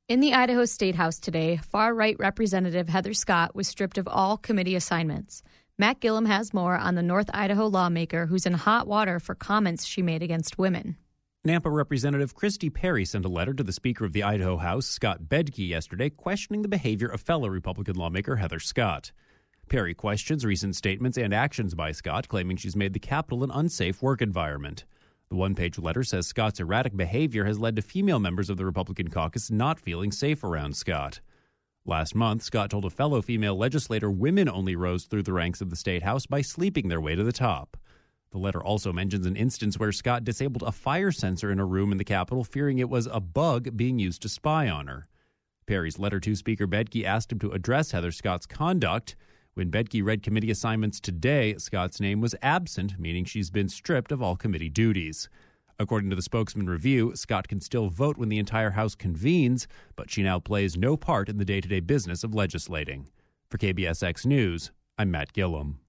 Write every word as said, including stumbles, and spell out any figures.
In the Idaho State House today, far-right Representative Heather Scott was stripped of all committee assignments. Matt Gillum has more on the North Idaho lawmaker who's in hot water for comments she made against women. Nampa Representative Christy Perry sent a letter to the Speaker of the Idaho House, Scott Bedke, yesterday questioning the behavior of fellow Republican lawmaker Heather Scott. Perry questions recent statements and actions by Scott, claiming she's made the Capitol an unsafe work environment. The one-page letter says Scott's erratic behavior has led to female members of the Republican caucus not feeling safe around Scott. Last month, Scott told a fellow female legislator women only rose through the ranks of the State House by sleeping their way to the top. The letter also mentions an instance where Scott disabled a fire sensor in a room in the Capitol, fearing it was a bug being used to spy on her. Perry's letter to Speaker Bedke asked him to address Heather Scott's conduct. When Bedke read committee assignments today, Scott's name was absent, meaning she's been stripped of all committee duties. According to the Spokesman Review, Scott can still vote when the entire House convenes, but she now plays no part in the day-to-day business of legislating. For K B S X News, I'm Matt Gillum.